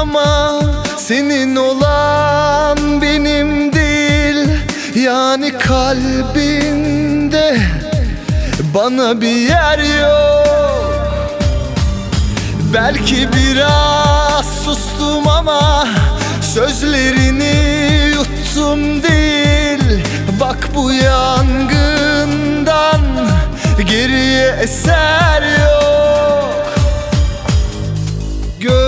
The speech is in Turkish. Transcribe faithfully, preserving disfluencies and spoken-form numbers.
ama senin olan benim değil. Yani kalbinde bana bir yer yok. Belki biraz sustum ama sözlerini yuttum değil. Bak bu yangından geriye eser